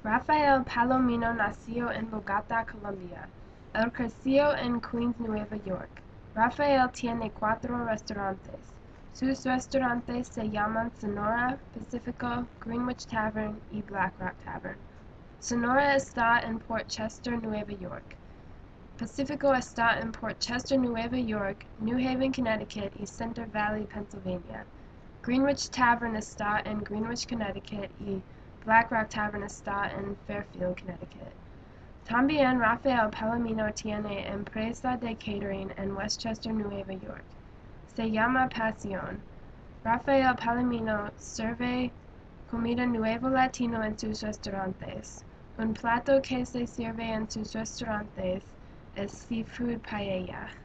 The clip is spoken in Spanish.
Rafael Palomino nació en Bogotá, Colombia. Él creció en Queens, Nueva York. Rafael tiene 4 restaurantes. Sus restaurantes se llaman Sonora, Pacifico, Greenwich Tavern y Black Rock Tavern. Sonora está en Port Chester, Nueva York. Pacifico está en Port Chester, Nueva York, New Haven, Connecticut y Center Valley, Pennsylvania. Greenwich Tavern está en Greenwich, Connecticut y Black Rock Tavern está en Fairfield, Connecticut. También Rafael Palomino tiene empresa de catering en Westchester, Nueva York. Se llama Pasión. Rafael Palomino sirve comida nuevo latino en sus restaurantes. Un plato que se sirve en sus restaurantes es seafood paella.